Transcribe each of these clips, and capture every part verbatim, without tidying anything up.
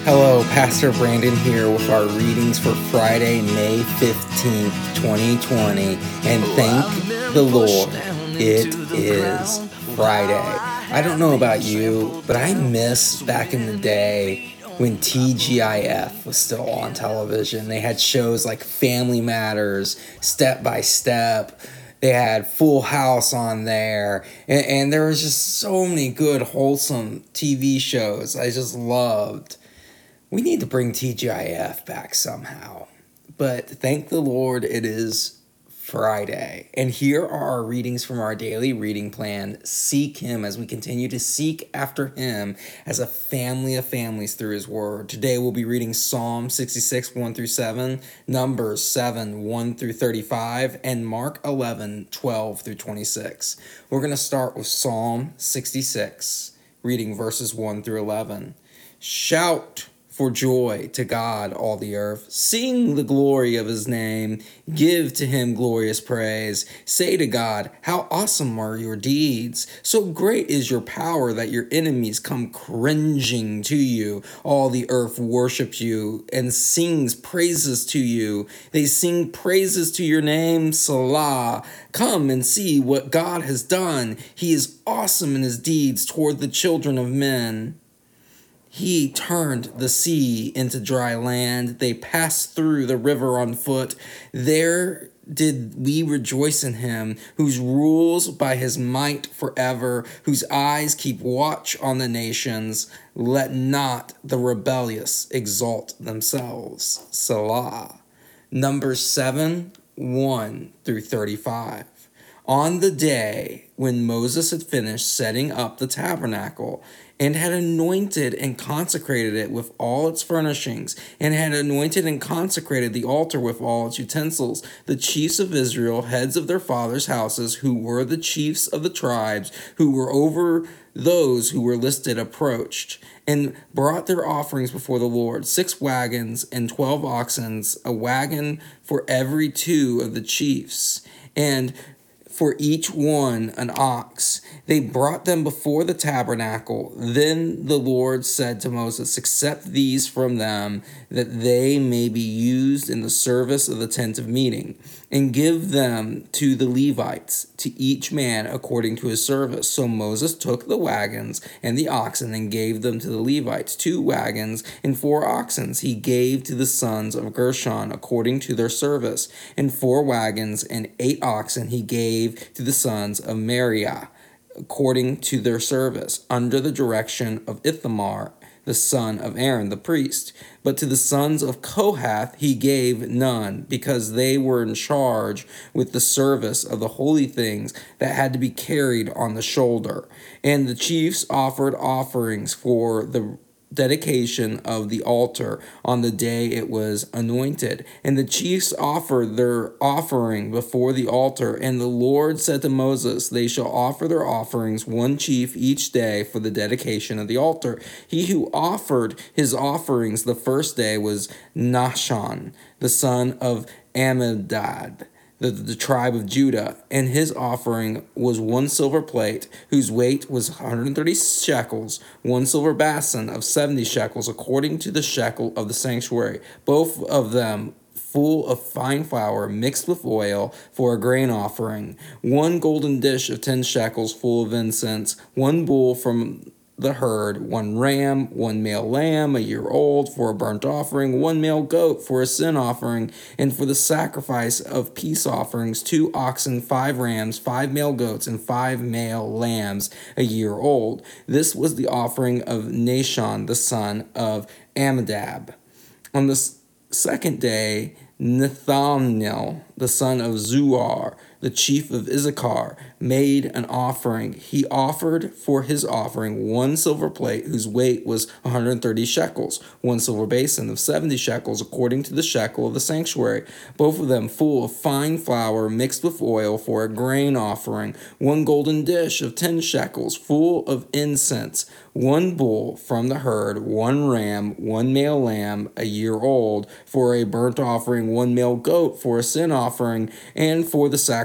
Hello, Pastor Brandon here with our readings for Friday, May fifteenth, twenty twenty. And thank the Lord, it is Friday. I don't know about you, but I miss back in the day when T G I F was still on television. They had shows like Family Matters, Step by Step. They had Full House on there, and, and there was just so many good, wholesome T V shows I just loved. We need to bring T G I F back somehow. But thank the Lord, it is Friday. And here are our readings from our daily reading plan. Seek Him as we continue to seek after Him as a family of families through His Word. Today we'll be reading Psalm sixty-six, one through seven, Numbers seven, one through thirty-five, and Mark eleven, twelve through twenty-six. We're going to start with Psalm sixty-six, reading verses one through eleven. Shout for joy to God, all the earth. Sing the glory of His name. Give to Him glorious praise. Say to God, how awesome are your deeds. So great is your power that your enemies come cringing to you. All the earth worships you and sings praises to you. They sing praises to your name, Salah. Come and see what God has done. He is awesome in His deeds toward the children of men. He turned the sea into dry land. They passed through the river on foot. There did we rejoice in Him, whose rules by His might forever, whose eyes keep watch on the nations. Let not the rebellious exalt themselves. Selah. Numbers seven, one through thirty-five. On the day when Moses had finished setting up the tabernacle, and had anointed and consecrated it with all its furnishings, and had anointed and consecrated the altar with all its utensils, the chiefs of Israel, heads of their fathers' houses, who were the chiefs of the tribes, who were over those who were listed, approached, and brought their offerings before the Lord, six wagons and twelve oxen, a wagon for every two of the chiefs, and for each one an ox. They brought them before the tabernacle. Then the Lord said to Moses, accept these from them, that they may be used in the service of the tent of meeting, and give them to the Levites, to each man according to his service. So Moses took the wagons and the oxen and gave them to the Levites, two wagons and four oxen he gave to the sons of Gershon according to their service, and four wagons and eight oxen he gave to the sons of Merari according to their service, under the direction of Ithamar, the son of Aaron, the priest. But to the sons of Kohath he gave none, because they were in charge with the service of the holy things that had to be carried on the shoulder. And the chiefs offered offerings for the dedication of the altar on the day it was anointed. And the chiefs offered their offering before the altar. And the Lord said to Moses, they shall offer their offerings, one chief each day, for the dedication of the altar. He who offered his offerings the first day was Nahshon, the son of Amminadab, The, the tribe of Judah, and his offering was one silver plate, whose weight was one hundred thirty shekels, one silver basin of seventy shekels, according to the shekel of the sanctuary, both of them full of fine flour mixed with oil for a grain offering, one golden dish of ten shekels full of incense, one bull from the herd, one ram, one male lamb, a year old, for a burnt offering, one male goat for a sin offering, and for the sacrifice of peace offerings, two oxen, five rams, five male goats, and five male lambs, a year old. This was the offering of Nahshon, the son of Amminadab. On the second day, Nathaniel, the son of Zuar, the chief of Issachar, made an offering. He offered for his offering one silver plate whose weight was one hundred thirty shekels, one silver basin of seventy shekels according to the shekel of the sanctuary, both of them full of fine flour mixed with oil for a grain offering, one golden dish of ten shekels full of incense, one bull from the herd, one ram, one male lamb a year old for a burnt offering, one male goat for a sin offering, and for the sacrifice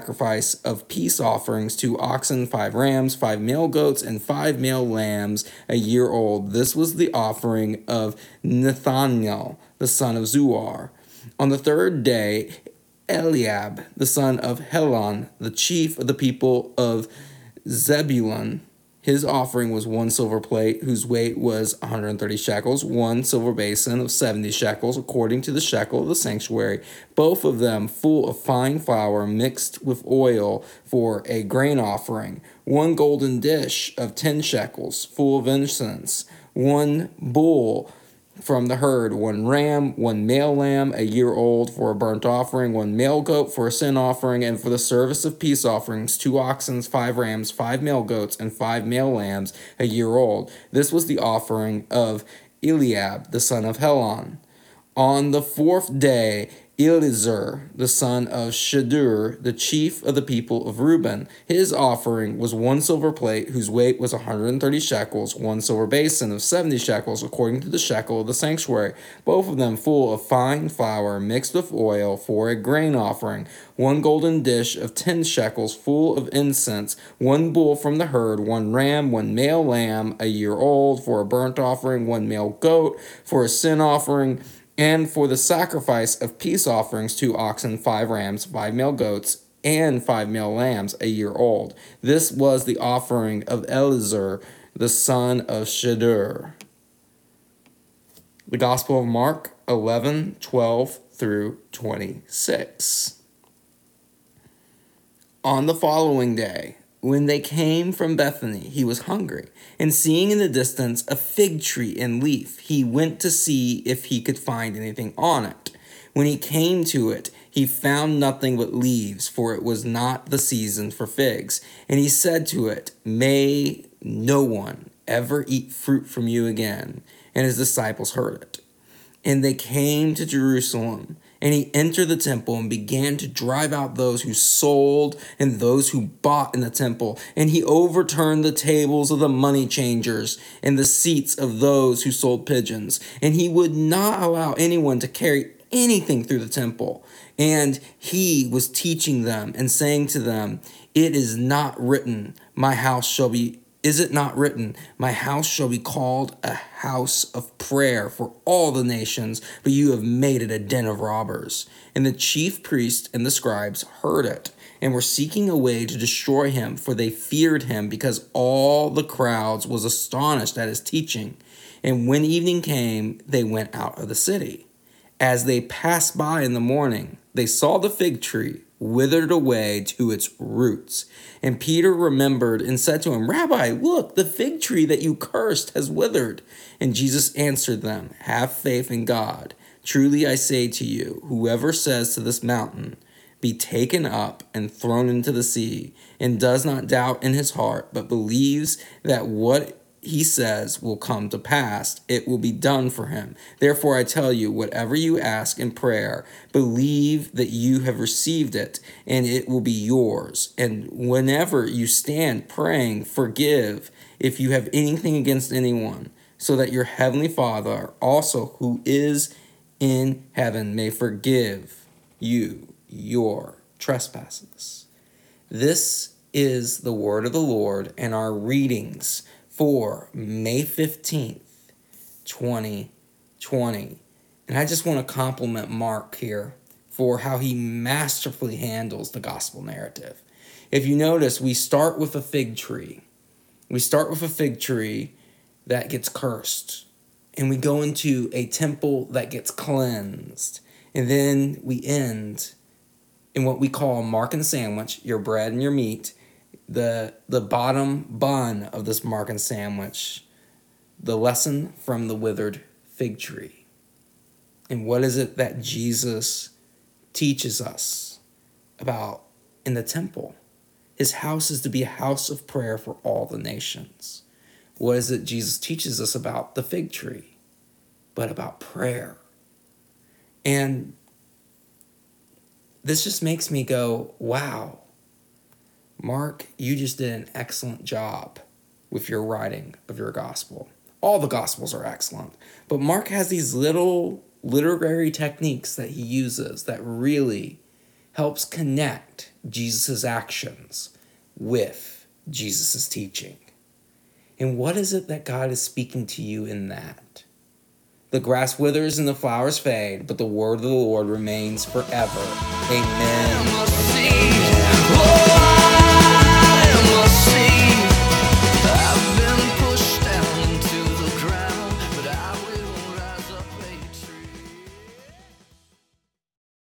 sacrifice of peace offerings, two oxen, five rams, five male goats, and five male lambs a year old. This was the offering of Nathaniel, the son of Zuar. On the third day, Eliab, the son of Helon, the chief of the people of Zebulun, his offering was one silver plate, whose weight was one hundred thirty shekels, one silver basin of seventy shekels, according to the shekel of the sanctuary, both of them full of fine flour mixed with oil for a grain offering, one golden dish of ten shekels, full of incense, one bull from the herd, one ram, one male lamb a year old for a burnt offering, one male goat for a sin offering, and for the service of peace offerings, two oxen, five rams, five male goats, and five male lambs a year old. This was the offering of Eliab, the son of Helon. On the fourth day, Elizur, the son of Shadur, the chief of the people of Reuben, his offering was one silver plate, whose weight was one hundred thirty shekels, one silver basin of seventy shekels, according to the shekel of the sanctuary, both of them full of fine flour mixed with oil for a grain offering, one golden dish of ten shekels full of incense, one bull from the herd, one ram, one male lamb a year old for a burnt offering, one male goat for a sin offering, and for the sacrifice of peace offerings, two oxen, five rams, five male goats, and five male lambs a year old. This was the offering of Elizur, the son of Shadur. The Gospel of Mark eleven, twelve through twenty-six. On the following day, when they came from Bethany, he was hungry, and seeing in the distance a fig tree in leaf, he went to see if he could find anything on it. When he came to it, he found nothing but leaves, for it was not the season for figs. And he said to it, "May no one ever eat fruit from you again." And his disciples heard it. And they came to Jerusalem. And he entered the temple and began to drive out those who sold and those who bought in the temple. And he overturned the tables of the money changers and the seats of those who sold pigeons. And he would not allow anyone to carry anything through the temple. And he was teaching them and saying to them, "It is not written, my house shall be Is it not written, my house shall be called a house of prayer for all the nations, but you have made it a den of robbers?" And the chief priests and the scribes heard it, and were seeking a way to destroy him, for they feared him, because all the crowds was astonished at his teaching. And when evening came, they went out of the city. As they passed by in the morning, they saw the fig tree withered away to its roots. And Peter remembered and said to him, "Rabbi, look, the fig tree that you cursed has withered." And Jesus answered them, "Have faith in God. Truly I say to you, whoever says to this mountain, 'Be taken up and thrown into the sea,' and does not doubt in his heart, but believes that what he says will come to pass, it will be done for him. Therefore I tell you, whatever you ask in prayer, believe that you have received it, and it will be yours. And whenever you stand praying, forgive if you have anything against anyone, so that your heavenly Father also, who is in heaven, may forgive you your trespasses." This is the word of the Lord, and our readings for May fifteenth, twenty twenty. And I just want to compliment Mark here for how he masterfully handles the gospel narrative. If you notice, we start with a fig tree. We start with a fig tree that gets cursed. And we go into a temple that gets cleansed. And then we end in what we call a Markan sandwich, your bread and your meat. The the bottom bun of this Markan sandwich, the lesson from the withered fig tree. And what is it that Jesus teaches us about in the temple? His house is to be a house of prayer for all the nations. What is it Jesus teaches us about the fig tree? But about prayer. And this just makes me go, wow. Mark, you just did an excellent job with your writing of your gospel. All the gospels are excellent, but Mark has these little literary techniques that he uses that really helps connect Jesus' actions with Jesus' teaching. And what is it that God is speaking to you in that? The grass withers and the flowers fade, but the word of the Lord remains forever. Amen.